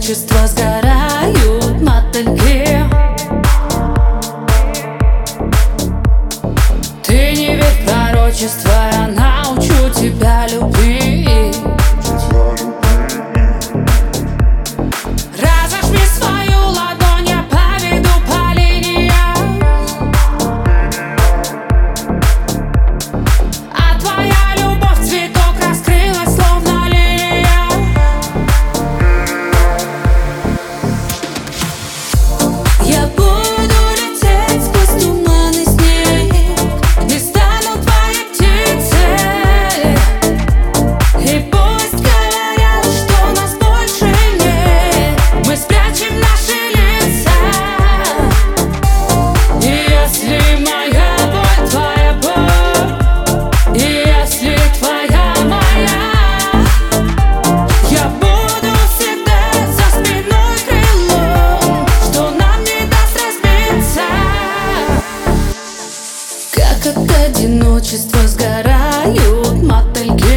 одиночества сгорают мотыльки. Ты не верь в пророчество, я научу тебя любви. Разожми свою ладонь, я поведу по линиям, а твоя любовь цветок раскрылась, словно лилия. Я буду лететь сквозь туман и снег, не стану твоей птицей. И пусть говорят, что нас больше нет, мы спрячем наши лица. И если моя боль твоя боль, и если твоя моя, я буду всегда за спиной крылом, что нам не даст разбиться. Как от одиночества сгорают мотыльки.